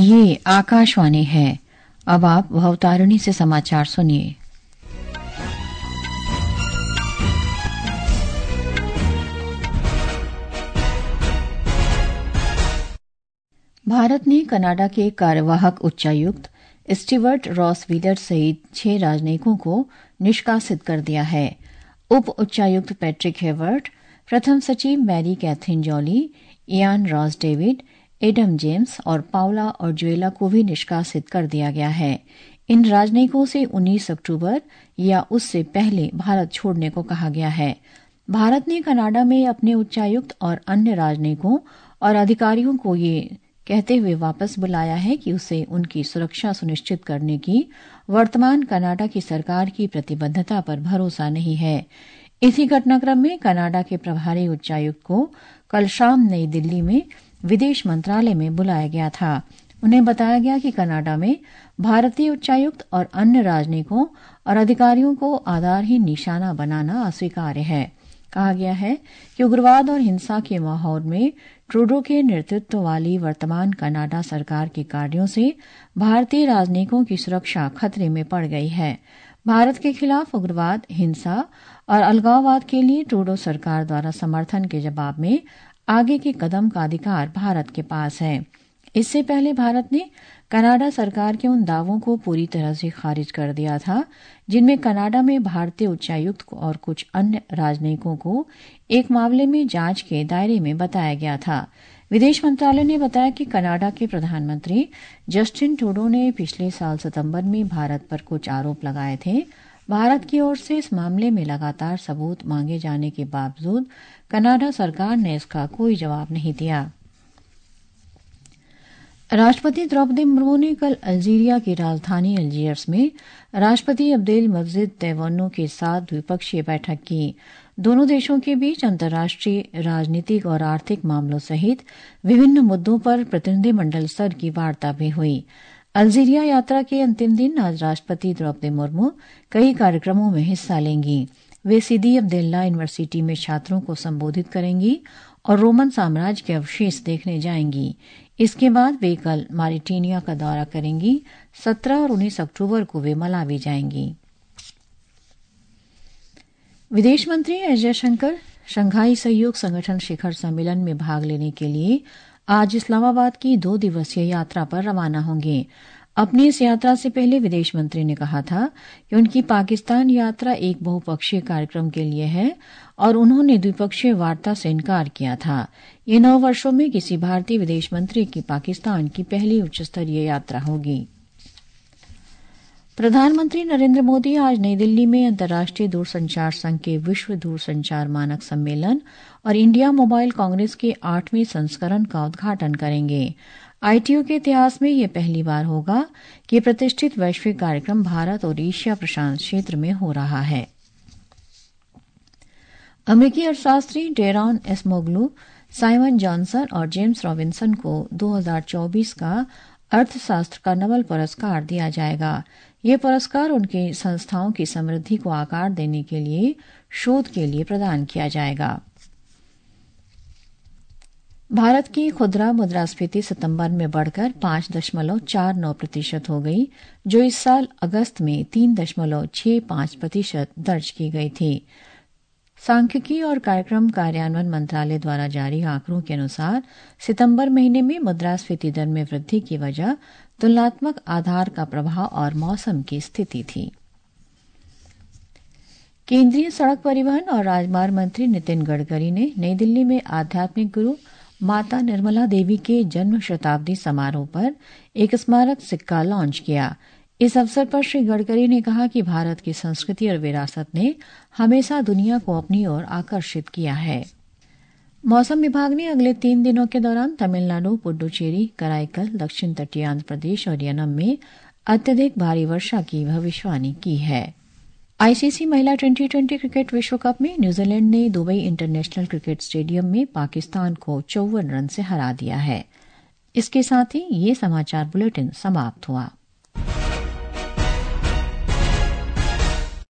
ये आकाशवाणी है। अब आप भवतारिणी से समाचार सुनिए। भारत ने कनाडा के कार्यवाहक उच्चायुक्त स्टीवर्ट रॉस व्हीलर सहित 6 राजनयिकों को निष्कासित कर दिया है। उप उच्चायुक्त पैट्रिक हेवर्ट, प्रथम सचिव Mary Catherine Jolly, Ian Ross David, Adam James और पाउला और जोएला को भी निष्कासित कर दिया गया है। इन राजनयिकों से 19 अक्टूबर या उससे पहले भारत छोड़ने को कहा गया है। भारत ने कनाडा में अपने उच्चायुक्त और अन्य राजनयिकों और अधिकारियों को ये कहते हुए वापस बुलाया है कि उसे उनकी सुरक्षा सुनिश्चित करने की वर्तमान कनाडा की सरकार की प्रतिबद्धता पर भरोसा नहीं है। इसी घटनाक्रम में कनाडा के प्रभारी उच्चायुक्त को कल शाम नई दिल्ली में विदेश मंत्रालय में बुलाया गया था। उन्हें बताया गया कि कनाडा में भारतीय उच्चायुक्त और अन्य राजनयिकों और अधिकारियों को आधारहीन निशाना बनाना अस्वीकार्य है। कहा गया है कि उग्रवाद और हिंसा के माहौल में ट्रूडो के नेतृत्व वाली वर्तमान कनाडा सरकार के कार्यों से भारतीय राजनयिकों की सुरक्षा खतरे में पड़ गई है। भारत के खिलाफ उग्रवाद, हिंसा और अलगाववाद के लिए ट्रूडो सरकार द्वारा समर्थन के जवाब में आगे के कदम का अधिकार भारत के पास है। इससे पहले भारत ने कनाडा सरकार के उन दावों को पूरी तरह से खारिज कर दिया था जिनमें कनाडा में भारतीय उच्चायुक्त और कुछ अन्य राजनयिकों को एक मामले में जांच के दायरे में बताया गया था। विदेश मंत्रालय ने बताया कि कनाडा के प्रधानमंत्री जस्टिन ट्रूडो ने पिछले साल सितंबर में भारत पर कुछ आरोप लगाए थे। भारत की ओर से इस मामले में लगातार सबूत मांगे जाने के बावजूद कनाडा सरकार ने इसका कोई जवाब नहीं दिया। राष्ट्रपति द्रौपदी मुर्मू ने कल अल्जीरिया की राजधानी अल्जियर्स में राष्ट्रपति अब्देल मजीद तैवानो के साथ द्विपक्षीय बैठक की। दोनों देशों के बीच अंतर्राष्ट्रीय राजनीतिक और आर्थिक मामलों सहित विभिन्न मुद्दों पर प्रतिनिधिमंडल स्तर की वार्ता भी हुई। अल्जीरिया यात्रा के अंतिम दिन आज राष्ट्रपति द्रौपदी मुर्मू कई कार्यक्रमों में हिस्सा लेंगी। वे सीदी अब्देल्ला यूनिवर्सिटी में छात्रों को संबोधित करेंगी और रोमन साम्राज्य के अवशेष देखने जाएंगी। इसके बाद वे कल मॉरिटेनिया का दौरा करेंगी। 17 और 19 अक्टूबर को वे मलावी जाएंगी। विदेश मंत्री एस जयशंकर शंघाई सहयोग संगठन शिखर सम्मेलन में भाग लेने के लिए आज इस्लामाबाद की 2 दिवसीय यात्रा पर रवाना होंगे। अपनी इस यात्रा से पहले विदेश मंत्री ने कहा था कि उनकी पाकिस्तान यात्रा एक बहुपक्षीय कार्यक्रम के लिए है और उन्होंने द्विपक्षीय वार्ता से इनकार किया था। ये 9 वर्षों में किसी भारतीय विदेश मंत्री की पाकिस्तान की पहली उच्चस्तरीय यात्रा होगी। प्रधानमंत्री नरेंद्र मोदी आज नई दिल्ली में अंतर्राष्ट्रीय दूरसंचार संघ के विश्व दूरसंचार मानक सम्मेलन और इंडिया मोबाइल कांग्रेस के 8वें संस्करण का उद्घाटन करेंगे। आईटीओ के इतिहास में यह पहली बार होगा कि प्रतिष्ठित वैश्विक कार्यक्रम भारत और एशिया प्रशांत क्षेत्र में हो रहा है। अमेरिकी अर्थशास्त्री डेरॉन एसमोग्लू, साइमन जॉनसन और जेम्स रॉबिन्सन को 2024 का अर्थशास्त्र का नोबेल पुरस्कार दिया जाएगा। ये पुरस्कार उनकी संस्थाओं की समृद्धि को आकार देने के लिए शोध के लिए प्रदान किया जाएगा। भारत की खुदरा मुद्रास्फीति सितंबर में बढ़कर 5.49% हो गई, जो इस साल अगस्त में 3.65% दर्ज की गई थी। सांख्यिकी और कार्यक्रम कार्यान्वयन मंत्रालय द्वारा जारी आंकड़ों के अनुसार सितंबर महीने में मुद्रास्फीति दर में वृद्धि की वजह तुलनात्मक आधार का प्रभाव और मौसम की स्थिति थी। केंद्रीय सड़क परिवहन और राजमार्ग मंत्री नितिन गडकरी ने नई दिल्ली में आध्यात्मिक गुरु माता निर्मला देवी के जन्म शताब्दी समारोह पर एक स्मारक सिक्का लॉन्च किया। इस अवसर पर श्री गडकरी ने कहा कि भारत की संस्कृति और विरासत ने हमेशा दुनिया को अपनी ओर आकर्षित किया है। मौसम विभाग ने अगले 3 दिनों के दौरान तमिलनाडु, पुडुचेरी, कराईकल, दक्षिण तटीय आंध्र प्रदेश और यनम में अत्यधिक भारी वर्षा की भविष्यवाणी की है। आईसीसी महिला T20 क्रिकेट विश्व कप में न्यूजीलैंड ने दुबई इंटरनेशनल क्रिकेट स्टेडियम में पाकिस्तान को 54 रन से हरा दिया है। इसके साथ ही ये समाचार बुलेटिन समाप्त हुआ।